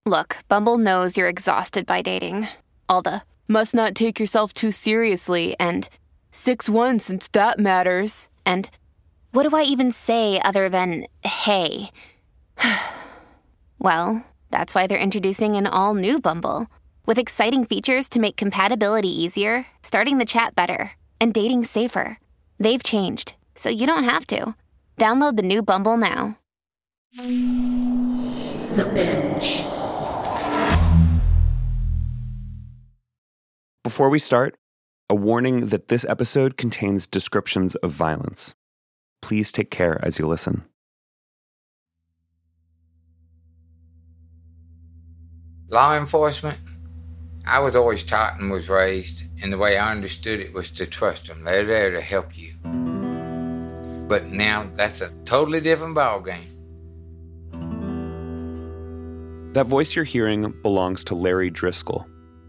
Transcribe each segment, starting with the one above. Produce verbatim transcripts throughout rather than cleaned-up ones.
Look, Bumble knows you're exhausted by dating. All the, must not take yourself too seriously, and six one since that matters, and what do I even say other than, hey? Well, that's why they're introducing an all-new Bumble, with exciting features to make compatibility easier, starting the chat better, and dating safer. They've changed, so you don't have to. Download the new Bumble now. The Bench. Before we start, a warning that this episode contains descriptions of violence. Please take care as you listen. Law enforcement, I was always taught and was raised, and the way I understood it was to trust them. They're there to help you. But now that's a totally different ballgame. That voice you're hearing belongs to Larry Driscoll.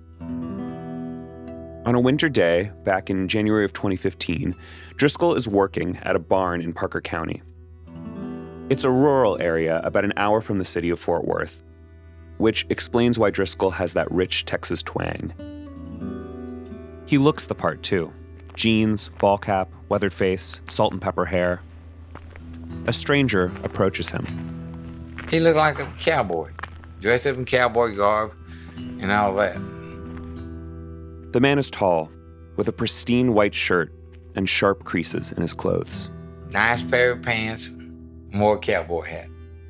On a winter day, back in January of twenty fifteen, Driscoll is working at a barn in Parker County. It's a rural area about an hour from the city of Fort Worth, which explains why Driscoll has that rich Texas twang. He looks the part, too. Jeans, ball cap, weathered face, salt and pepper hair. A stranger approaches him. He looked like a cowboy, dressed up in cowboy garb and all that. The man is tall, with a pristine white shirt and sharp creases in his clothes. Nice pair of pants, more cowboy hat.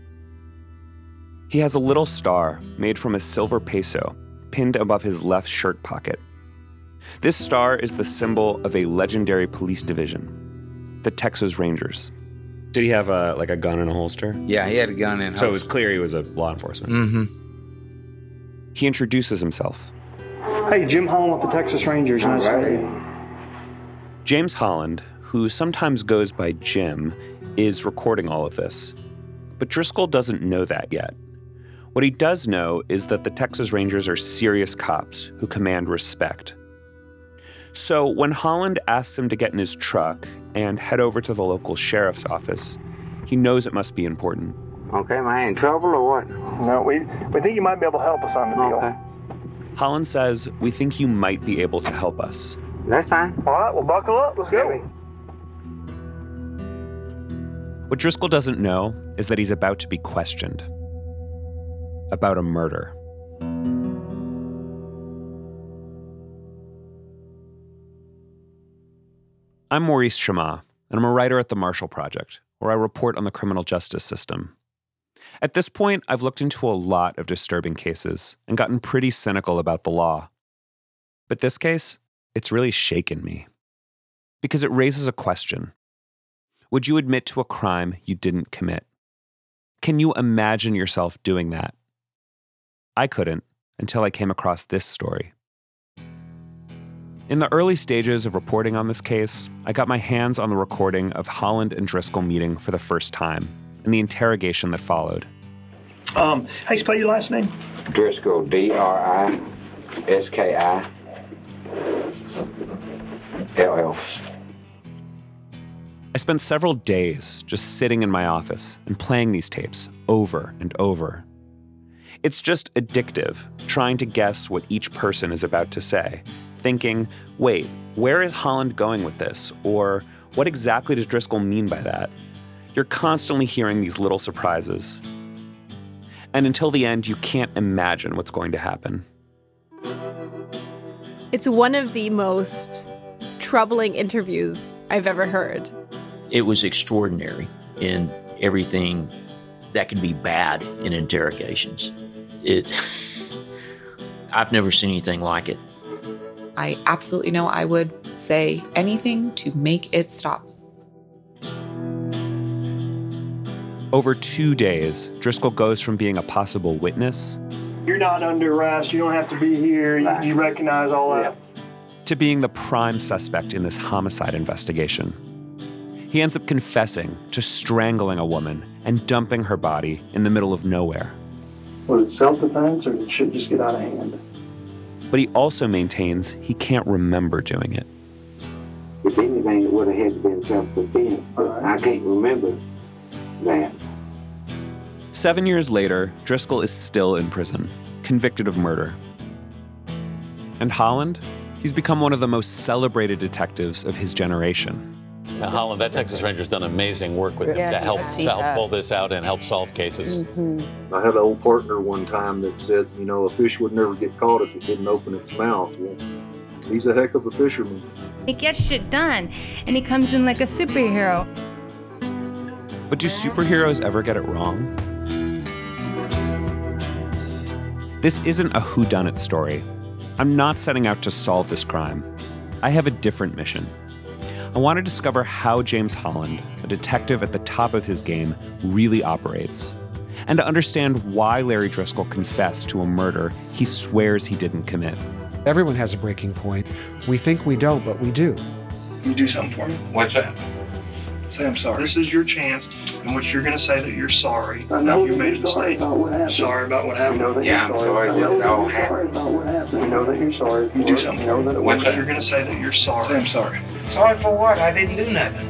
He has a little star made from a silver peso pinned above his left shirt pocket. This star is the symbol of a legendary police division, the Texas Rangers. Did he have a, like a gun in a holster? Yeah, he had a gun in a holster. So it was clear he was a law enforcement. Mm-hmm. He introduces himself. Hey, Jim Holland with the Texas Rangers. Nice to meet you. James Holland, who sometimes goes by Jim, is recording all of this. But Driscoll doesn't know that yet. What he does know is that the Texas Rangers are serious cops who command respect. So when Holland asks him to get in his truck and head over to the local sheriff's office, he knows it must be important. Okay, am I in trouble or what? No, we, we think you might be able to help us on the deal. Okay. Holland says, we think you might be able to help us. That's fine. All right, well, buckle up. Let's go. What Driscoll doesn't know is that he's about to be questioned. About a murder. I'm Maurice Chammah, and I'm a writer at the Marshall Project, where I report on the criminal justice system. At this point, I've looked into a lot of disturbing cases and gotten pretty cynical about the law. But this case, it's really shaken me. Because it raises a question. Would you admit to a crime you didn't commit? Can you imagine yourself doing that? I couldn't until I came across this story. In the early stages of reporting on this case, I got my hands on the recording of Holland and Driscoll meeting for the first time and the interrogation that followed. Um, hey, spell your last name. Driscoll, D R I S K I L L. I spent several days just sitting in my office and playing these tapes over and over. It's just addictive, trying to guess what each person is about to say, thinking, wait, where is Holland going with this? Or what exactly does Driscoll mean by that? You're constantly hearing these little surprises. And until the end, you can't imagine what's going to happen. It's one of the most troubling interviews I've ever heard. It was extraordinary in everything that could be bad in interrogations. It, I've never seen anything like it. I absolutely know I would say anything to make it stop. Over two days, Driscoll goes from being a possible witness. You're not under arrest. You don't have to be here. You, you recognize all that. To being the prime suspect in this homicide investigation. He ends up confessing to strangling a woman and dumping her body in the middle of nowhere. Was it self-defense or did shit just get out of hand? But he also maintains he can't remember doing it. If anything, it would have had to be self-defense, but I can't remember that. Seven years later, Driscoll is still in prison, convicted of murder. And Holland? He's become one of the most celebrated detectives of his generation. Now, Holland, that Texas Ranger's done amazing work with him yeah, to help yes, to help pull this out and help solve cases. Mm-hmm. I had an old partner one time that said, you know, a fish would never get caught if it didn't open its mouth. Well, he's a heck of a fisherman. He gets shit done, and he comes in like a superhero. But do superheroes ever get it wrong? This isn't a whodunit story. I'm not setting out to solve this crime. I have a different mission. I want to discover how James Holland, a detective at the top of his game, really operates, and to understand why Larry Driscoll confessed to a murder he swears he didn't commit. Everyone has a breaking point. We think we don't, but we do. Can you do something for me? What's that? Say I'm sorry. This is your chance in which you're going to say that you're sorry. I know you made a sorry mistake. about what happened. Sorry about what You know happened. that Yeah, you're I'm sorry I know that it all you're happened. sorry about what happened. You know that you're sorry. You do something You know for me. that it What's was- that? You're going to say that you're sorry. Say I'm sorry. Sorry for what? I didn't do nothing.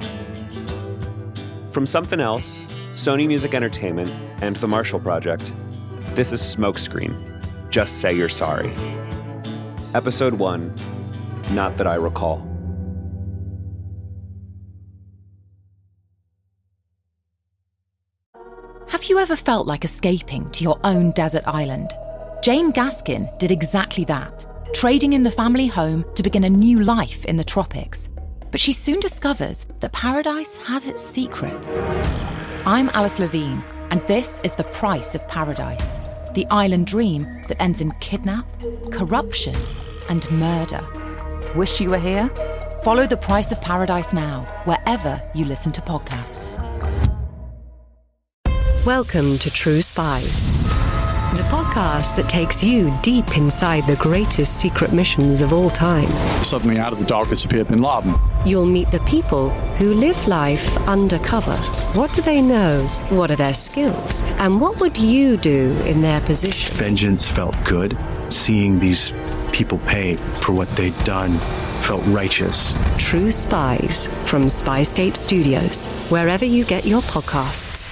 From Something Else, Sony Music Entertainment, and The Marshall Project, this is Smokescreen. Just Say You're Sorry. Episode one, Not That I Recall. Have you ever felt like escaping to your own desert island? Jane Gaskin did exactly that, trading in the family home to begin a new life in the tropics. But she soon discovers that paradise has its secrets. I'm Alice Levine, and this is The Price of Paradise, the island dream that ends in kidnap, corruption, and murder. Wish you were here? Follow The Price of Paradise now, wherever you listen to podcasts. Welcome to True Spies, the podcast that takes you deep inside the greatest secret missions of all time. Suddenly, out of the darkness appeared Bin Laden. You'll meet the people who live life undercover. What do they know? What are their skills? And what would you do in their position? Vengeance felt good. Seeing these people pay for what they'd done felt righteous. True Spies from Spyscape Studios, wherever you get your podcasts.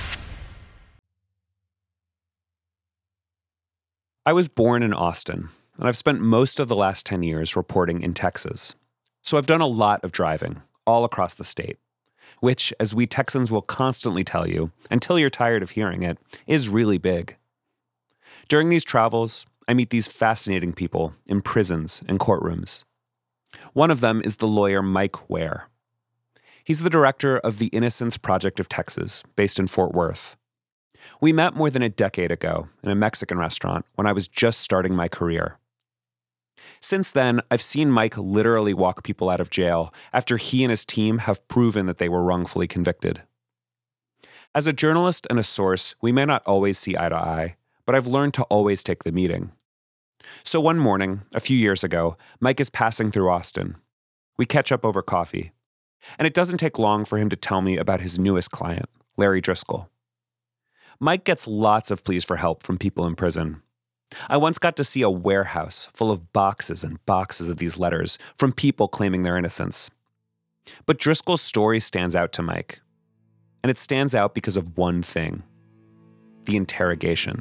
I was born in Austin, and I've spent most of the last ten years reporting in Texas. So I've done a lot of driving, all across the state, which, as we Texans will constantly tell you, until you're tired of hearing it, is really big. During these travels, I meet these fascinating people in prisons and courtrooms. One of them is the lawyer Mike Ware. He's the director of the Innocence Project of Texas, based in Fort Worth. We met more than a decade ago in a Mexican restaurant when I was just starting my career. Since then, I've seen Mike literally walk people out of jail after he and his team have proven that they were wrongfully convicted. As a journalist and a source, we may not always see eye to eye, but I've learned to always take the meeting. So one morning, a few years ago, Mike is passing through Austin. We catch up over coffee, and it doesn't take long for him to tell me about his newest client, Larry Driscoll. Mike gets lots of pleas for help from people in prison. I once got to see a warehouse full of boxes and boxes of these letters from people claiming their innocence. But Driscoll's story stands out to Mike. And it stands out because of one thing: the interrogation.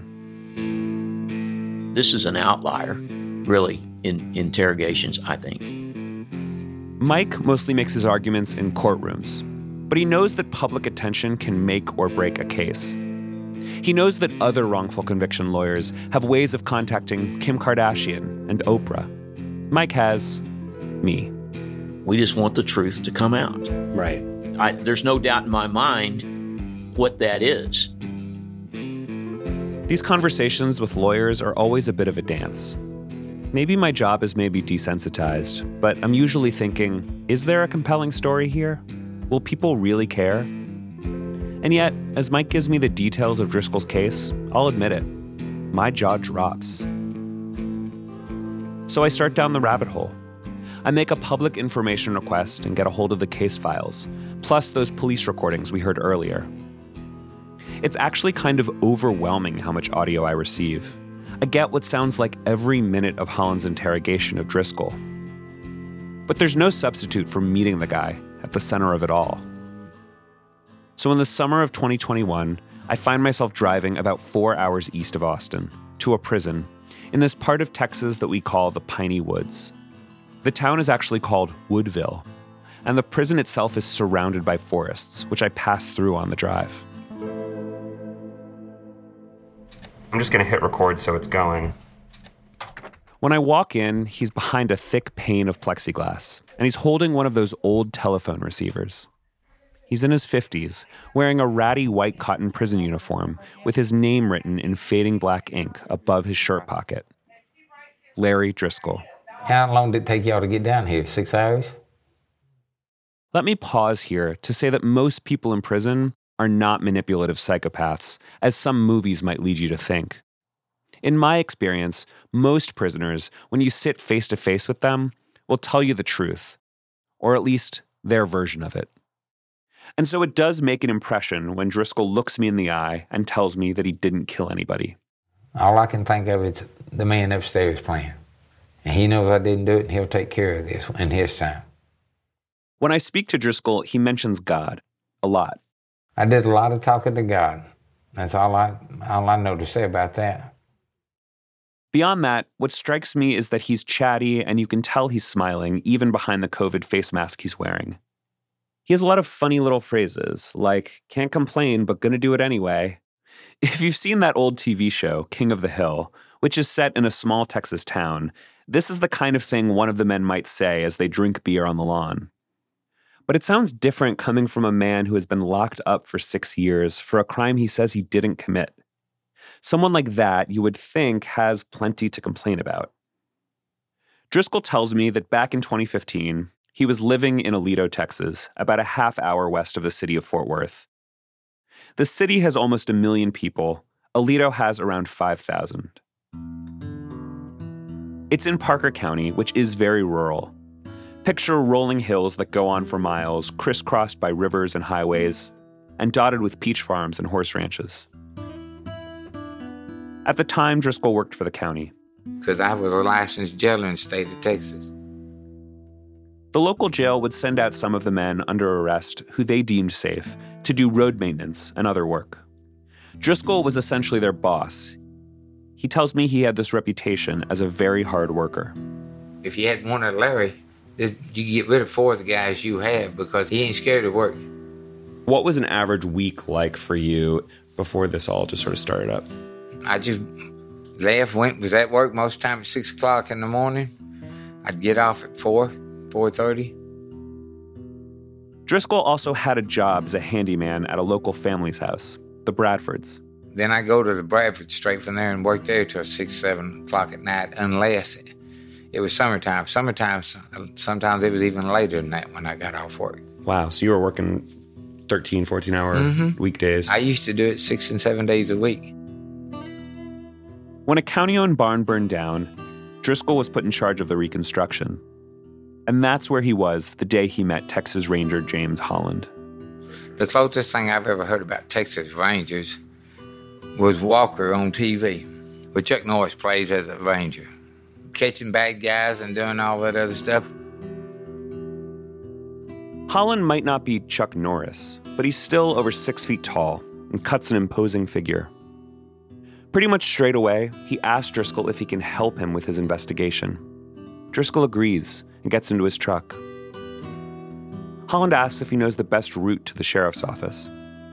This is an outlier, really, in interrogations, I think. Mike mostly makes his arguments in courtrooms, but he knows that public attention can make or break a case. He knows that other wrongful conviction lawyers have ways of contacting Kim Kardashian and Oprah. Mike has me. We just want the truth to come out. Right. I, there's no doubt in my mind what that is. These conversations with lawyers are always a bit of a dance. Maybe my job is maybe desensitized, but I'm usually thinking, is there a compelling story here? Will people really care? And yet, as Mike gives me the details of Driscoll's case, I'll admit it, my jaw drops. So I start down the rabbit hole. I make a public information request and get a hold of the case files, plus those police recordings we heard earlier. It's actually kind of overwhelming how much audio I receive. I get what sounds like every minute of Holland's interrogation of Driscoll. But there's no substitute for meeting the guy at the center of it all. So in the summer of twenty twenty-one, I find myself driving about four hours east of Austin to a prison in this part of Texas that we call the Piney Woods. The town is actually called Woodville, and the prison itself is surrounded by forests, which I pass through on the drive. I'm just going to hit record so it's going. When I walk in, he's behind a thick pane of plexiglass, and he's holding one of those old telephone receivers. He's in his fifties, wearing a ratty white cotton prison uniform with his name written in fading black ink above his shirt pocket. Larry Driscoll. How long did it take y'all to get down here? Six hours? Let me pause here to say that most people in prison are not manipulative psychopaths, as some movies might lead you to think. In my experience, most prisoners, when you sit face to face with them, will tell you the truth, or at least their version of it. And so it does make an impression when Driscoll looks me in the eye and tells me that he didn't kill anybody. All I can think of is the man upstairs playing. And he knows I didn't do it, and he'll take care of this in his time. When I speak to Driscoll, he mentions God a lot. I did a lot of talking to God. That's all I, all I know to say about that. Beyond that, what strikes me is that he's chatty and you can tell he's smiling even behind the COVID face mask he's wearing. He has a lot of funny little phrases, like, can't complain, but gonna do it anyway. If you've seen that old T V show, King of the Hill, which is set in a small Texas town, this is the kind of thing one of the men might say as they drink beer on the lawn. But it sounds different coming from a man who has been locked up for six years for a crime he says he didn't commit. Someone like that, you would think, has plenty to complain about. Driscoll tells me that back in twenty fifteen, he was living in Aledo, Texas, about a half hour west of the city of Fort Worth. The city has almost a million people. Aledo has around five thousand. It's in Parker County, which is very rural. Picture rolling hills that go on for miles, crisscrossed by rivers and highways, and dotted with peach farms and horse ranches. At the time, Driscoll worked for the county. Because I was a licensed jailer in the state of Texas. The local jail would send out some of the men under arrest who they deemed safe to do road maintenance and other work. Driscoll was essentially their boss. He tells me he had this reputation as a very hard worker. If you had one of Larry, you get rid of four of the guys you have because he ain't scared of work. What was an average week like for you before this all just sort of started up? I just left, went, was at work most of the time at six o'clock in the morning. I'd get off at four, four thirty. Driscoll also had a job as a handyman at a local family's house, the Bradfords. Then I go to the Bradford straight from there and work there till six, seven o'clock at night, unless it, it was summertime. Summertime, sometimes it was even later than that when I got off work. Wow, so you were working thirteen, fourteen hour mm-hmm. weekdays. I used to do it six and seven days a week. When a county-owned barn burned down, Driscoll was put in charge of the reconstruction. And that's where he was the day he met Texas Ranger James Holland. The closest thing I've ever heard about Texas Rangers was Walker on T V, where Chuck Norris plays as a ranger, catching bad guys and doing all that other stuff. Holland might not be Chuck Norris, but he's still over six feet tall and cuts an imposing figure. Pretty much straight away, he asks Driscoll if he can help him with his investigation. Driscoll agrees and gets into his truck. Holland asks if he knows the best route to the sheriff's office.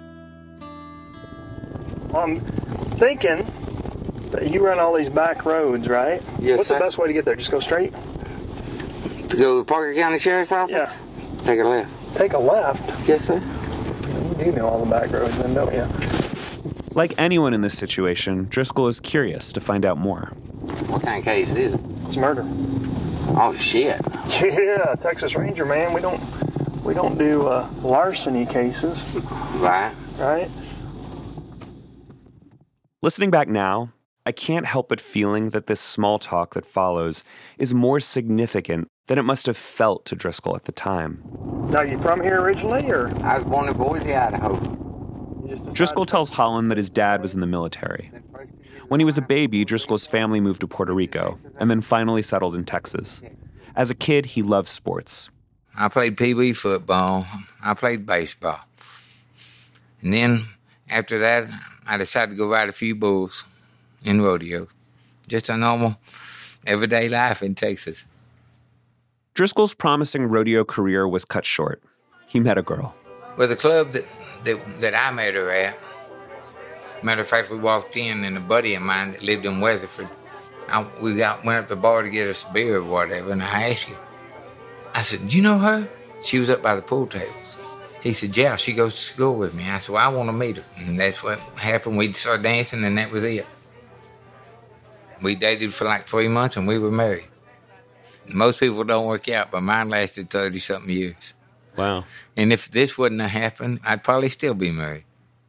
I'm thinking that you run all these back roads, right? Yes, What's sir. the best way to get there? Just go straight? To go to the Parker County Sheriff's Office? Yeah. Take a left. Take a left? Yes, sir. You do know all the back roads then, don't you? Like anyone in this situation, Driscoll is curious to find out more. What kind of case is it? It's murder. Oh, shit. Yeah, Texas Ranger, man. We don't we don't do uh, larceny cases. Right. Right? Listening back now, I can't help but feeling that this small talk that follows is more significant than it must have felt to Driscoll at the time. Now, you from here originally, or? I was born in Boise, Idaho. Driscoll tells Holland that his dad was in the military. When he was a baby, Driscoll's family moved to Puerto Rico and then finally settled in Texas. As a kid, he loved sports. I played pee-wee football. I played baseball. And then After that, I decided to go ride a few bulls in rodeo. Just a normal, everyday life in Texas. Driscoll's promising rodeo career was cut short. He met a girl. Well, the club that, that, that I met her at, matter of fact, we walked in, and a buddy of mine that lived in Weatherford, I, we got went up to the bar to get us a beer or whatever, and I asked him, I said, do you know her? She was up by the pool tables. He said, yeah, she goes to school with me. I said, well, I want to meet her. And that's what happened. We started dancing, and that was it. We dated for like three months, and we were married. Most people don't work out, but mine lasted thirty-something years. Wow. And if this wouldn't have happened, I'd probably still be married.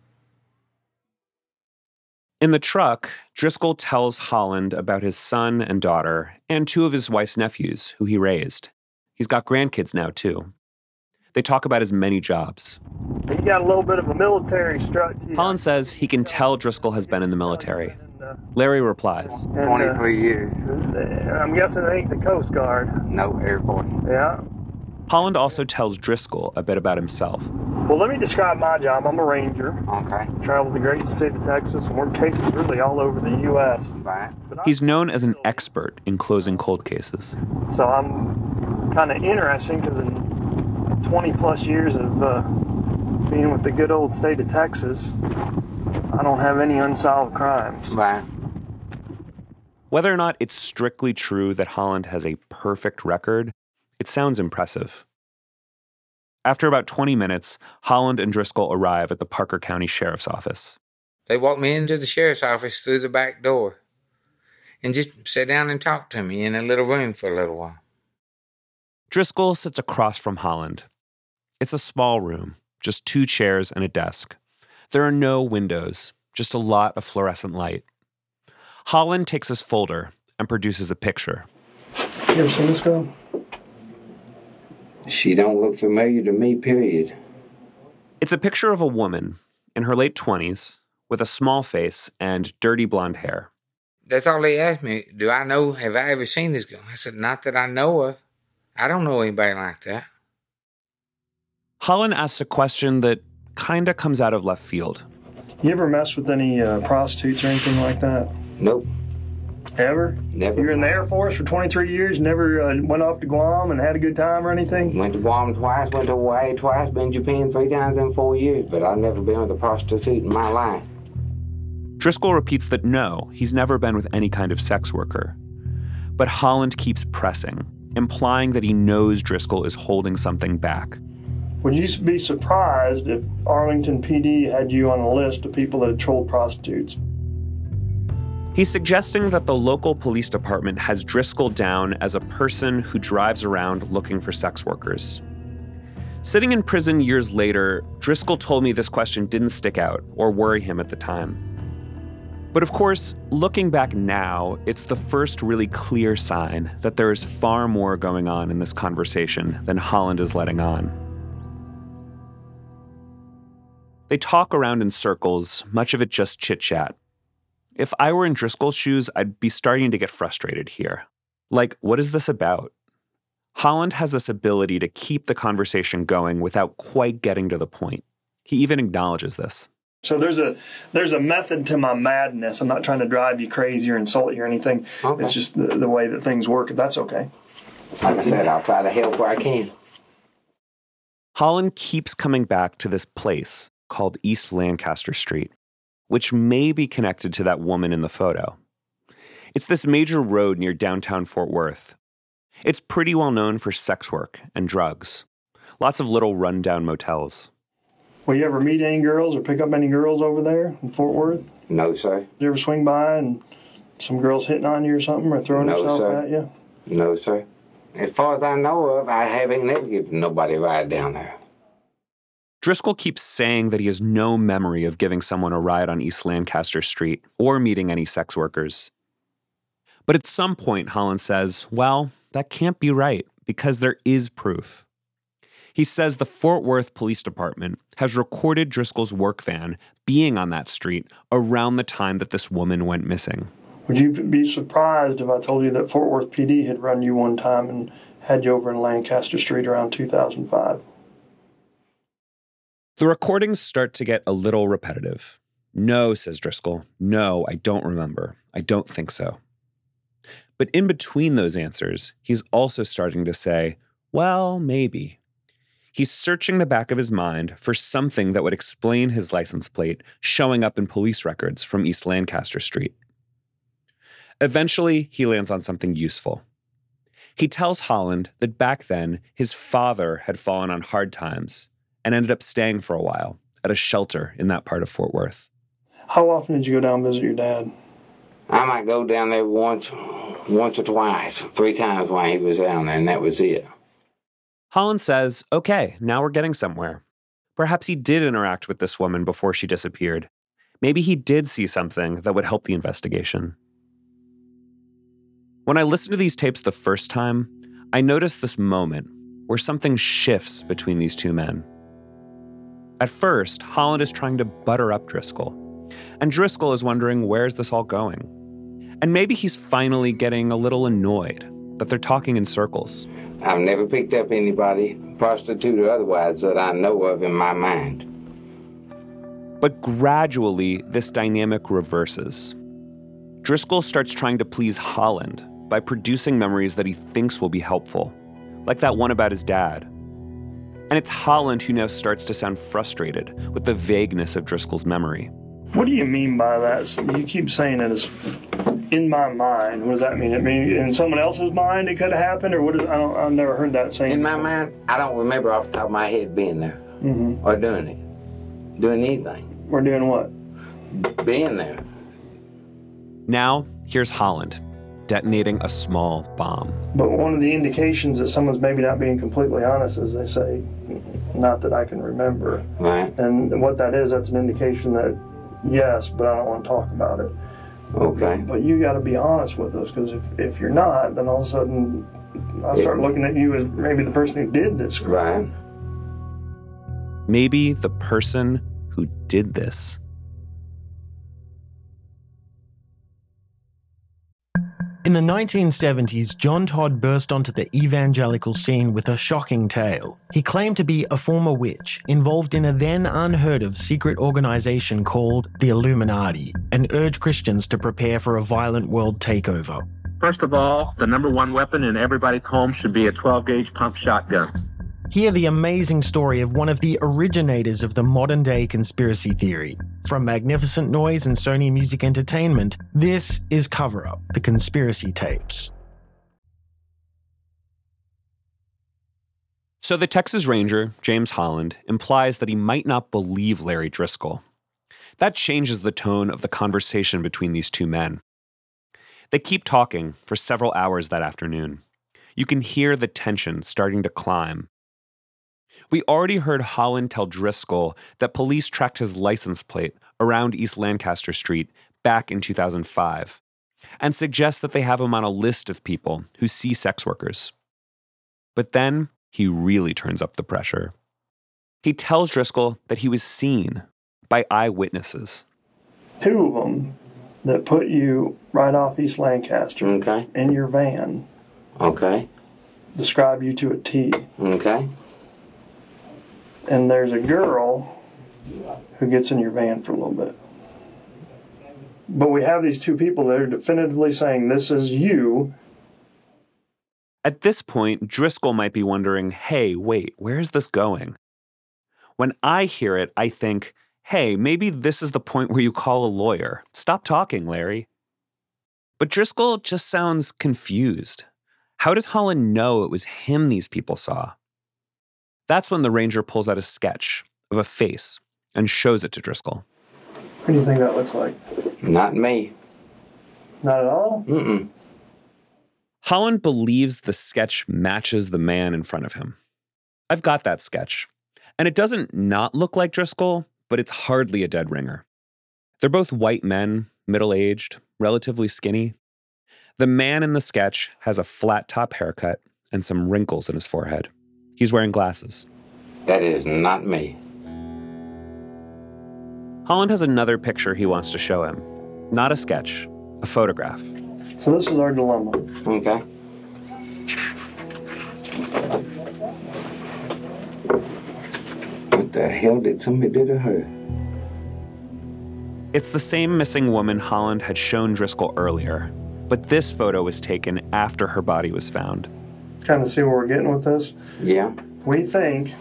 In the truck, Driscoll tells Holland about his son and daughter and two of his wife's nephews, who he raised. He's got grandkids now, too. They talk about his many jobs. He got a little bit of a military strut. Holland says he can tell Driscoll has been in the military. Larry replies. And, uh, twenty-three years. I'm guessing it ain't the Coast Guard. No, Air Force. Yeah. Holland also tells Driscoll a bit about himself. Well, let me describe my job. I'm a ranger. Okay. Travel the great state of Texas and work cases really all over the U S Right. He's known as an expert in closing cold cases. So I'm kind of interesting because in twenty plus years of uh, being with the good old state of Texas, I don't have any unsolved crimes. Right. Whether or not it's strictly true that Holland has a perfect record, it sounds impressive. After about twenty minutes, Holland and Driscoll arrive at the Parker County Sheriff's Office. They walked me into the sheriff's office through the back door and just sat down and talked to me in a little room for a little while. Driscoll sits across from Holland. It's a small room, just two chairs and a desk. There are no windows, just a lot of fluorescent light. Holland takes his folder and produces a picture. You ever seen this girl? She don't look familiar to me, period. It's a picture of a woman in her late twenties with a small face and dirty blonde hair. That's all they asked me. Do I know, have I ever seen this girl? I said, not that I know of. I don't know anybody like that. Holland asks a question that kinda comes out of left field. You ever mess with any uh, prostitutes or anything like that? Nope. Ever? Never. You were in the Air Force for twenty-three years, never uh, went off to Guam and had a good time or anything? Went to Guam twice, went to Hawaii twice, been to Japan three times in four years, but I've never been with a prostitute in my life. Driscoll repeats that no, he's never been with any kind of sex worker. But Holland keeps pressing, implying that he knows Driscoll is holding something back. Would you be surprised if Arlington P D had you on a list of people that had trolled prostitutes? He's suggesting that the local police department has Driscoll down as a person who drives around looking for sex workers. Sitting in prison years later, Driscoll told me this question didn't stick out or worry him at the time. But of course, looking back now, it's the first really clear sign that there is far more going on in this conversation than Holland is letting on. They talk around in circles, much of it just chit-chat. If I were in Driscoll's shoes, I'd be starting to get frustrated here. Like, what is this about? Holland has this ability to keep the conversation going without quite getting to the point. He even acknowledges this. So there's a there's a method to my madness. I'm not trying to drive you crazy or insult you or anything. Okay. It's just the, the way that things work, if that's okay. Like I said, I'll try to help where I can. Holland keeps coming back to this place called East Lancaster Street, which may be connected to that woman in the photo. It's this major road near downtown Fort Worth. It's pretty well known for sex work and drugs. Lots of little rundown motels. Will you ever meet any girls or pick up any girls over there in Fort Worth? No, sir. Did you ever swing by and some girls hitting on you or something or throwing no, herself sir. at you? No, sir. As far as I know of, I haven't never given nobody a ride down there. Driscoll keeps saying that he has no memory of giving someone a ride on East Lancaster Street or meeting any sex workers. But at some point, Holland says, well, that can't be right because there is proof. He says the Fort Worth Police Department has recorded Driscoll's work van being on that street around the time that this woman went missing. Would you be surprised if I told you that Fort Worth P D had run you one time and had you over in Lancaster Street around two thousand five? The recordings start to get a little repetitive. No, says Driscoll. No, I don't remember. I don't think so. But in between those answers, he's also starting to say, well, maybe. He's searching the back of his mind for something that would explain his license plate showing up in police records from East Lancaster Street. Eventually, he lands on something useful. He tells Holland that back then, his father had fallen on hard times and ended up staying for a while at a shelter in that part of Fort Worth. How often did you go down and visit your dad? I might go down there once, once or twice, three times while he was down there, and that was it. Holland says, okay, now we're getting somewhere. Perhaps he did interact with this woman before she disappeared. Maybe he did see something that would help the investigation. When I listened to these tapes the first time, I noticed this moment where something shifts between these two men. At first, Holland is trying to butter up Driscoll, and Driscoll is wondering where's this all going. And maybe he's finally getting a little annoyed that they're talking in circles. I've never picked up anybody, prostitute or otherwise, that I know of in my mind. But gradually, this dynamic reverses. Driscoll starts trying to please Holland by producing memories that he thinks will be helpful, like that one about his dad. And it's Holland who now starts to sound frustrated with the vagueness of Driscoll's memory. What do you mean by that? So you keep saying it is in my mind. What does that mean? It mean in someone else's mind it could have happened, or what? Is, I don't. I've never heard that saying. In my mind, I don't remember off the top of my head being there mm-hmm. or doing it, doing anything. Or doing what? Being there. Now here's Holland detonating a small bomb. But one of the indications that someone's maybe not being completely honest is they say, "Not that I can remember." Right. And what that is, that's an indication that. Yes, but I don't want to talk about it. Okay. But you got to be honest with us, because if, if you're not, then all of a sudden I start yeah. looking at you as maybe the person who did this crime. Right. Maybe the person who did this. In the nineteen seventies, John Todd burst onto the evangelical scene with a shocking tale. He claimed to be a former witch involved in a then unheard-of secret organization called the Illuminati, and urged Christians to prepare for a violent world takeover. First of all, the number one weapon in everybody's home should be a twelve-gauge pump shotgun. Hear the amazing story of one of the originators of the modern-day conspiracy theory. From Magnificent Noise and Sony Music Entertainment, this is Cover Up, the conspiracy tapes. So the Texas Ranger, James Holland, implies that he might not believe Larry Driscoll. That changes the tone of the conversation between these two men. They keep talking for several hours that afternoon. You can hear the tension starting to climb. We already heard Holland tell Driscoll that police tracked his license plate around East Lancaster Street back in two thousand five, and suggests that they have him on a list of people who see sex workers. But then he really turns up the pressure. He tells Driscoll that he was seen by eyewitnesses. Two of them that put you right off East Lancaster okay. in your van. Okay. Describe you to a T. Okay. And there's a girl who gets in your van for a little bit. But we have these two people that are definitively saying this is you. At this point, Driscoll might be wondering, hey, wait, where is this going? When I hear it, I think, hey, maybe this is the point where you call a lawyer. Stop talking, Larry. But Driscoll just sounds confused. How does Holland know it was him these people saw? That's when the Ranger pulls out a sketch of a face and shows it to Driscoll. What do you think that looks like? Not me. Not at all? Mm-mm. Holland believes the sketch matches the man in front of him. I've got that sketch. And it doesn't not look like Driscoll, but it's hardly a dead ringer. They're both white men, middle-aged, relatively skinny. The man in the sketch has a flat-top haircut and some wrinkles in his forehead. He's wearing glasses. That is not me. Holland has another picture he wants to show him. Not a sketch, a photograph. So this is our dilemma. Okay. What the hell did somebody do to her? It's the same missing woman Holland had shown Driscoll earlier, but this photo was taken after her body was found. Kind of see where we're getting with this? Yeah. We think,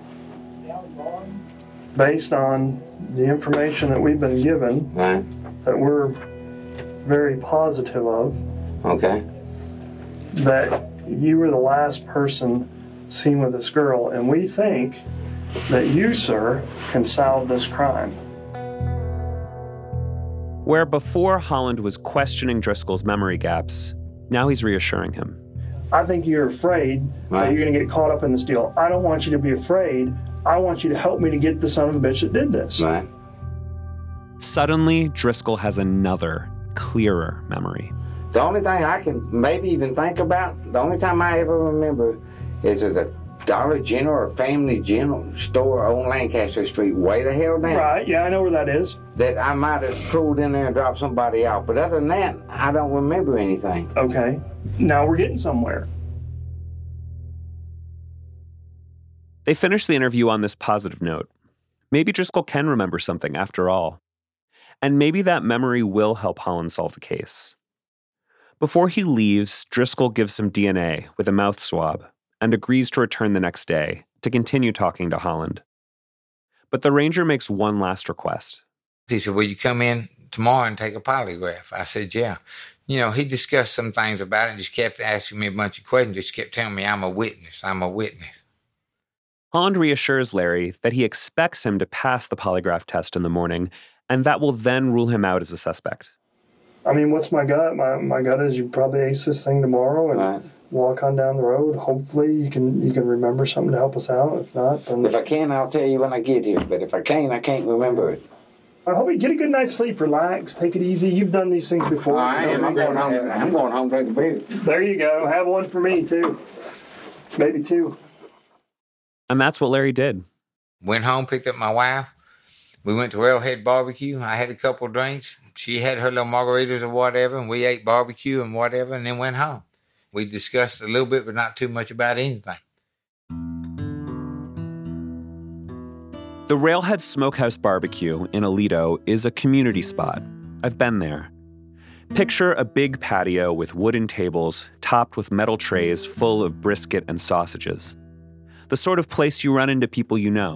based on the information that we've been given, right, that we're very positive of, okay, that you were the last person seen with this girl, and we think that you, sir, can solve this crime. Where before Holland was questioning Driscoll's memory gaps, now he's reassuring him. I think you're afraid right. that you're going to get caught up in this deal. I don't want you to be afraid. I want you to help me to get the son of a bitch that did this. Right. Suddenly, Driscoll has another, clearer memory. The only thing I can maybe even think about, the only time I ever remember is there's a Dollar General or Family General store on Lancaster Street, way the hell down. Right, yeah, I know where that is. That I might have pulled in there and dropped somebody off. But other than that, I don't remember anything. Okay, now we're getting somewhere. They finish the interview on this positive note. Maybe Driscoll can remember something after all. And maybe that memory will help Holland solve the case. Before he leaves, Driscoll gives some D N A with a mouth swab and agrees to return the next day to continue talking to Holland. But the ranger makes one last request. He said, will you come in tomorrow and take a polygraph? I said, yeah. You know, he discussed some things about it and just kept asking me a bunch of questions, just kept telling me I'm a witness, I'm a witness. Holland reassures Larry that he expects him to pass the polygraph test in the morning, and that will then rule him out as a suspect. I mean, what's my gut? My my gut is you probably ace this thing tomorrow and right. walk on down the road. Hopefully you can you can remember something to help us out. If not, then... If I can, I'll tell you when I get here. But if I can't, I can't remember it. I hope you get a good night's sleep, relax, take it easy. You've done these things before. Oh, I am. I'm going home. I'm going home to drink a beer. There you go. Have one for me, too. Maybe two. And that's what Larry did. Went home, picked up my wife. We went to Railhead Barbecue. I had a couple of drinks. She had her little margaritas or whatever, and we ate barbecue and whatever, and then went home. We discussed a little bit, but not too much about anything. The Railhead Smokehouse Barbecue in Aledo is a community spot. I've been there. Picture a big patio with wooden tables topped with metal trays full of brisket and sausages. The sort of place you run into people you know.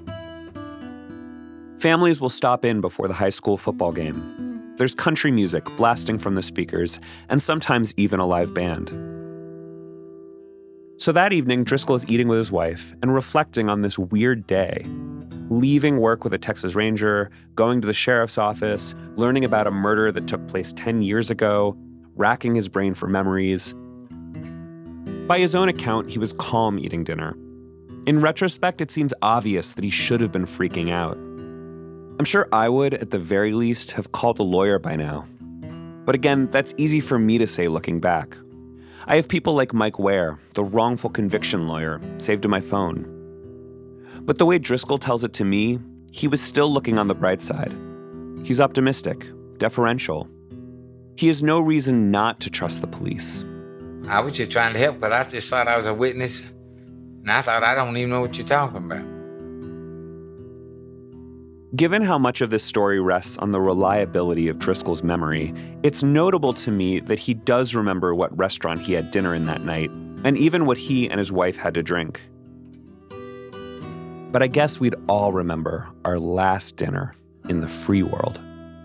Families will stop in before the high school football game. There's country music blasting from the speakers, and sometimes even a live band. So that evening, Driscoll is eating with his wife and reflecting on this weird day. Leaving work with a Texas Ranger, going to the sheriff's office, learning about a murder that took place ten years ago, racking his brain for memories. By his own account, he was calm eating dinner. In retrospect, it seems obvious that he should have been freaking out. I'm sure I would, at the very least, have called a lawyer by now. But again, that's easy for me to say looking back. I have people like Mike Ware, the wrongful conviction lawyer, saved in my phone. But the way Driscoll tells it to me, he was still looking on the bright side. He's optimistic, deferential. He has no reason not to trust the police. I was just trying to help, but I just thought I was a witness, and I thought I don't even know what you're talking about. Given how much of this story rests on the reliability of Driscoll's memory, it's notable to me that he does remember what restaurant he had dinner in that night, and even what he and his wife had to drink. But I guess we'd all remember our last dinner in the free world.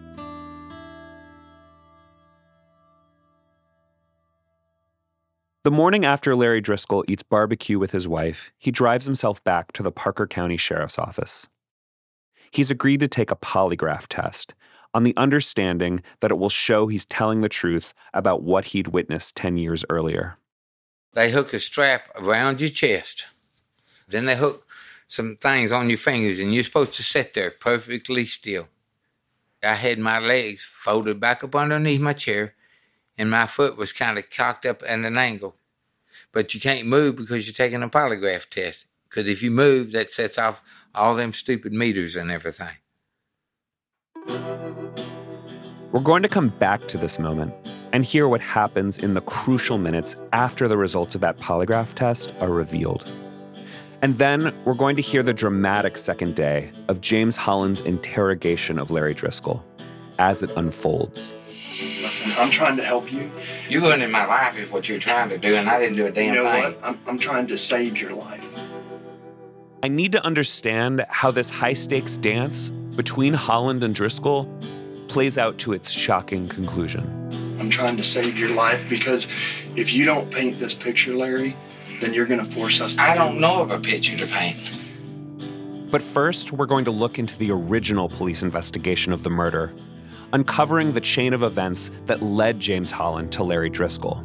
The morning after Larry Driscoll eats barbecue with his wife, he drives himself back to the Parker County Sheriff's Office. He's agreed to take a polygraph test on the understanding that it will show he's telling the truth about what he'd witnessed ten years earlier. They hook a strap around your chest. Then they hook some things on your fingers, and you're supposed to sit there perfectly still. I had my legs folded back up underneath my chair, and my foot was kind of cocked up at an angle. But you can't move because you're taking a polygraph test, because if you move, that sets off all them stupid meters and everything. We're going to come back to this moment and hear what happens in the crucial minutes after the results of that polygraph test are revealed. And then we're going to hear the dramatic second day of James Holland's interrogation of Larry Driscoll as it unfolds. Listen, I'm trying to help you. You ruining my life is what you're trying to do, and I didn't do a damn you know thing. What? I'm, I'm trying to save your life. I need to understand how this high-stakes dance between Holland and Driscoll plays out to its shocking conclusion. I'm trying to save your life because if you don't paint this picture, Larry, then you're going to force us to... I don't know of a picture to paint. But first, we're going to look into the original police investigation of the murder, uncovering the chain of events that led James Holland to Larry Driscoll.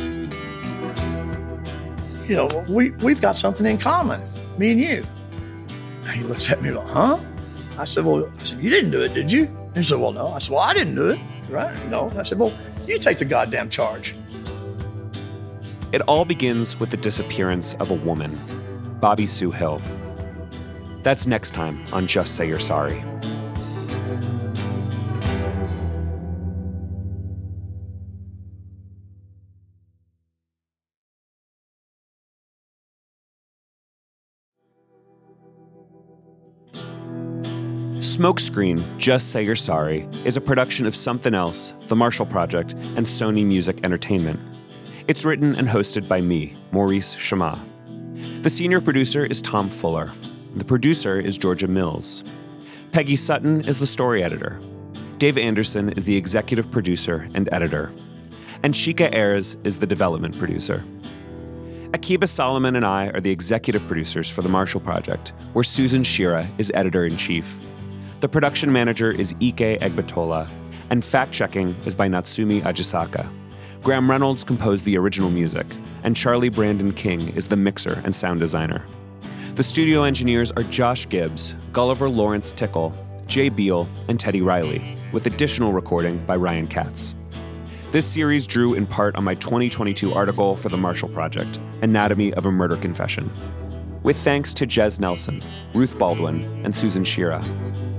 You know, we, we've got something in common, me and you. And he looks at me like, huh? I said, well, I said, you didn't do it, did you? And he said, well, no. I said, well, I didn't do it. Right? No. I said, well, you take the goddamn charge. It all begins with the disappearance of a woman, Bobby Sue Hill. That's next time on Just Say You're Sorry. Smokescreen, Just Say You're Sorry, is a production of Something Else, The Marshall Project, and Sony Music Entertainment. It's written and hosted by me, Maurice Chammah. The senior producer is Tom Fuller. The producer is Georgia Mills. Peggy Sutton is the story editor. Dave Anderson is the executive producer and editor. And Shika Ayers is the development producer. Akiba Solomon and I are the executive producers for The Marshall Project, where Susan Shira is editor-in-chief. The production manager is Ike Egbatola, and fact-checking is by Natsumi Ajisaka. Graham Reynolds composed the original music, and Charlie Brandon King is the mixer and sound designer. The studio engineers are Josh Gibbs, Gulliver Lawrence Tickle, Jay Beal, and Teddy Riley, with additional recording by Ryan Katz. This series drew in part on my twenty twenty-two article for The Marshall Project, Anatomy of a Murder Confession. With thanks to Jez Nelson, Ruth Baldwin, and Susan Shira.